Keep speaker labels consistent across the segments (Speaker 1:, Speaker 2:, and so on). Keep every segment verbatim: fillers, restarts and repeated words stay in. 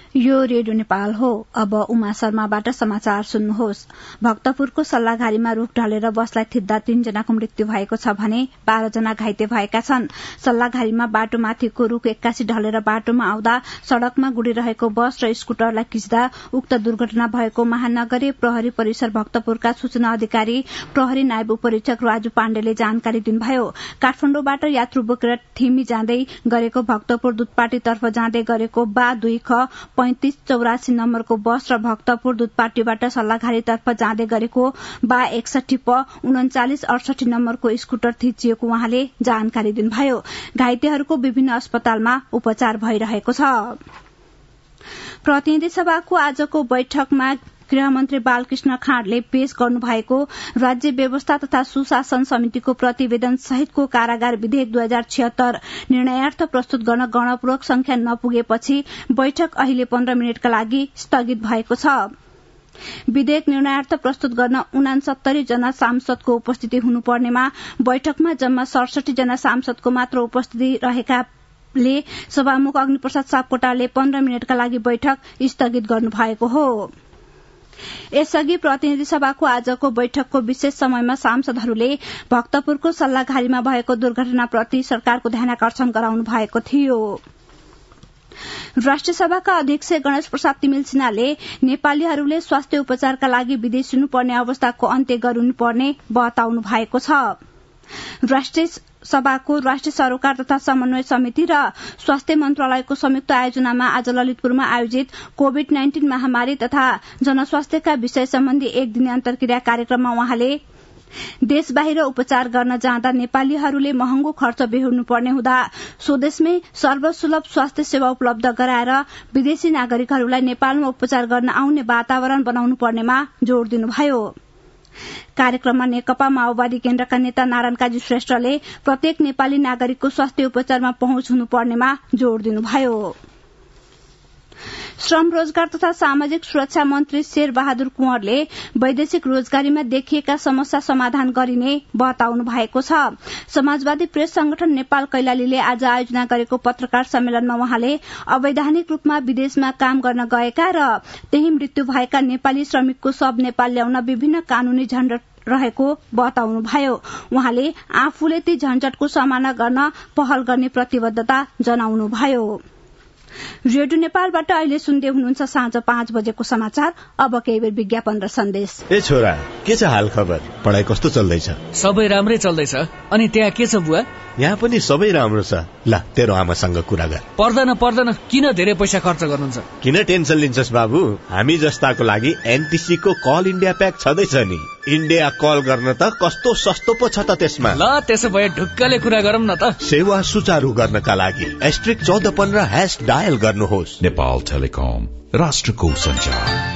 Speaker 1: यो रेडियो नेपाल हो। अब उमा शर्माबाट समाचार सुन्नुहोस्। भक्तपुरको सल्लाघारीमा रूख ढलेर बसलाई थिच्दा तीनजनाको मृत्यु भएको छ भने बाह्र जना घाइते भएका छन्। सल्लाघारीमा बाटोमाथिको रूख एक्कासी ढलेर बाटोमा आउँदा सड़कमा गुडिरहेको बस र स्कूटरलाई खिच्दा उक्त दुर्घटना भएको महानगरीय प्रहरी परिसर भक्तपुरका सूचना अधिकारी प्रहरी नायब उपरीक्षक राजु पाण्डेले जानकारी दिनुभयो। काठमाडौँबाट यात्रु बोकेर थिमी जाँदै गरेको भक्तपुर दुधपाटीतर्फ जाँदै गरेको बा दुई ख पैंतिस चौरासी नम्बरको बस र भक्तपुर दुधपाटीबाट सल्लाघारीतर्फ जाँदै गरेको बा एकसठी प उन्चालिस अडसठी नम्बरको स्कूटर थिचिएको उहाँले जानकारी दिनुभयो। घाइतेहरूको विभिन्न अस्पतालमा उपचार भइरहेको छ। प्रतिनिधि सभाको आजको बैठकमा गृहमन्त्री बालकृष्ण खाँडले पेश गर्नुभएको राज्य व्यवस्था तथा सुशासन समितिको प्रतिवेदन सहितको कारागार विधेयक दुई हजार छिहत्तर निर्णयार्थ प्रस्तुत गर्न गणपूर्वक संख्या नपुगेपछि बैठक अहिले पन्ध्र मिनटका लागि स्थगित भएको छ। विधेयक निर्णयार्थ प्रस्तुत गर्न उनासत्तरी जना सांसदको उपस्थिति हुनुपर्नेमा बैठकमा जम्मा सडसठी जना सांसदको मात्र उपस्थिति रहेकाले सभामुख अग्निप्रसाद सापकोटाले पन्ध्र मिनटका लागि बैठक स्थगित गर्नुभएको हो। यसअघि प्रतिनिधि सभाको आजको बैठकको विशेष समयमा सांसदहरूले भक्तपुरको सल्लाघारीमा भएको दुर्घटनाप्रति सरकारको ध्यानाकर्षण गराउनु भएको थियो। राष्ट्रिय सभाका अध्यक्ष गणेश प्रसाद तिमिल सिन्हाले नेपालीहरूले स्वास्थ्य उपचारका लागि विदेश हुनुपर्ने अवस्थाको अन्त्य गर्नुपर्ने बताउनु भएको छ। राष्ट्रिय सभाको राष्ट्रिय सरोकार तथा समन्वय समिति र स्वास्थ्य मन्त्रालयको संयुक्त आयोजनामा आज ललितपुरमा आयोजित कोविड नाइन्टीन महामारी तथा जनस्वास्थ्यका विषय सम्बन्धी एक दिने अन्तर्क्रिया कार्यक्रममा उहाँले देश बाहिर उपचार गर्न जाँदा नेपालीहरूले महँगो खर्च बेहोर्नुपर्ने हुँदा स्वदेशमै सर्वसुलभ स्वास्थ्य सेवा उपलब्ध गराएर विदेशी नागरिकहरूलाई नेपालमा उपचार गर्न आउने वातावरण बनाउनु पर्नेमा जोड़ दिनुभयो। कार्यक्रममा नेकपा माओवादी केन्द्रका नेता नारायण काजी श्रेष्ठले प्रत्येक नेपाली नागरिकको स्वास्थ्य उपचारमा पहुँच हुनुपर्नेमा जोड़ दिनुभयो। श्रम रोजगार तथा सामाजिक सुरक्षा मन्त्री शेर बहादुर कुँवरले वैदेशिक रोजगारीमा देखिएका समस्या समाधान गरिने बताउनु भएको छ। समाजवादी प्रेस संगठन नेपाल कैलालीले आज आयोजना गरेको पत्रकार सम्मेलनमा उहाँले अवैधानिक रूपमा विदेशमा काम गर्न गएका र त्यही मृत्यु भएका नेपाली श्रमिकको शव नेपाल ल्याउन विभिन्न कानूनी झण्झट रहेको बताउनुभयो। उहाँले आफूले ती झण्झटको सामना गर्न पहल गर्ने प्रतिबद्धता जनाउनुभयो। रेडियो नेपालबाट अहिले सुन्दै हुनुहुन्छ साँझ पाँच बजेको समाचार। अब केही बेर विज्ञापन र सन्देश।
Speaker 2: ए छोरा, के छ हाल खबर? पढाइ कस्तो चल्दैछ?
Speaker 3: सबै राम्रै चल्दैछ। अनि त्यहाँ के छ बुवा?
Speaker 2: यहाँ पनि सबै राम्रो छ। ल तेरो आमासँग कुरा गर।
Speaker 3: पर्दैन पर्दैन, किन धेरै पैसा खर्च गर्नुहुन्छ?
Speaker 2: किन टेन्सन लिन्छस् बाबु? हामी जस्ताको लागि एनटीसी को कल इन्डिया प्याक छँदैछ नि। इन्डिया कल गर्न त कस्तो सस्तो पो छ त त्यसमा।
Speaker 3: ल त्यसो भए ढुक्कले कुरा गरौँ न त।
Speaker 2: सेवा सुचारू गर्नका लागि एस्ट्रिक चौध पन्ध्र हैश डायल गर्नुहोस्।
Speaker 4: नेपाल टेलिकम, राष्ट्रको सञ्चार।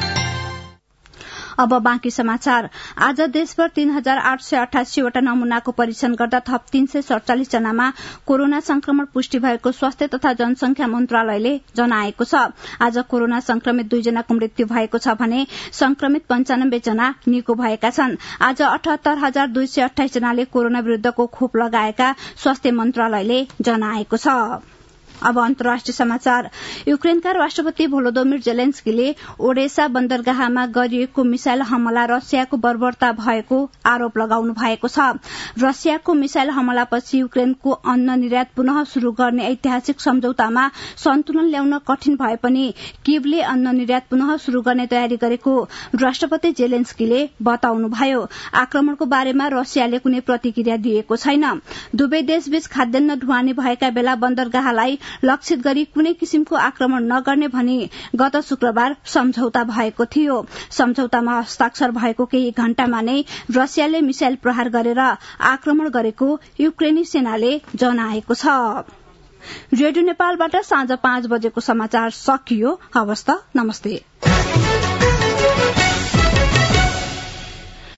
Speaker 1: अब बाँकी समाचार। आज देशभर तीन हजार आठ सय अठासीवटा नमूनाको परीक्षण गर्दा थप तीन सय सड़चालिस जनामा कोरोना संक्रमण पुष्टि भएको स्वास्थ्य तथा जनसंख्या मन्त्रालयले जनाएको छ। आज कोरोना संक्रमित दुईजनाको मृत्यु भएको छ भने संक्रमित पञ्चानब्बे जना निको भएका छन्। आज अठहत्तर हजार दुई सय अठाइस जनाले कोरोना विरूद्धको खोप लगाएका स्वास्थ्य मन्त्रालयले जनाएको छ। अब अन्तर्राष्ट्रिय समाचार। युक्रेनका राष्ट्रपति भोलोदोमिर जेलेन्स्कीले ओडेसा बन्दरगाहमा गरिएको मिसाइल हमला रसियाको बर्बरता भएको आरोप लगाउनु भएको छ। रसियाको मिसाइल हमलापछि युक्रेनको अन्न निर्यात पुनः शुरू गर्ने ऐतिहासिक सम्झौतामा सन्तुलन ल्याउन कठिन भए पनि किभले अन्न निर्यात पुनः शुरू गर्ने तयारी गरेको राष्ट्रपति जेलेन्स्कीले बताउनुभयो। आक्रमणको बारेमा रसियाले कुनै प्रतिक्रिया दिएको छैन। दुवै देशबीच खाद्यान्न ढुवानी भएका बेला बन्दरगाहलाई लक्षित गरी कुनै किसिमको आक्रमण नगर्ने भनी गत शुक्रबार सम्झौता भएको थियो। सम्झौतामा हस्ताक्षर भएको केही घण्टामा नै रसियाले मिसाइल प्रहार गरेर आक्रमण गरेको युक्रेनी सेनाले जनाएको छ। रेडियो नेपालबाट साँझ पाँच बजेको समाचार सकियो। हवस् त, नमस्ते।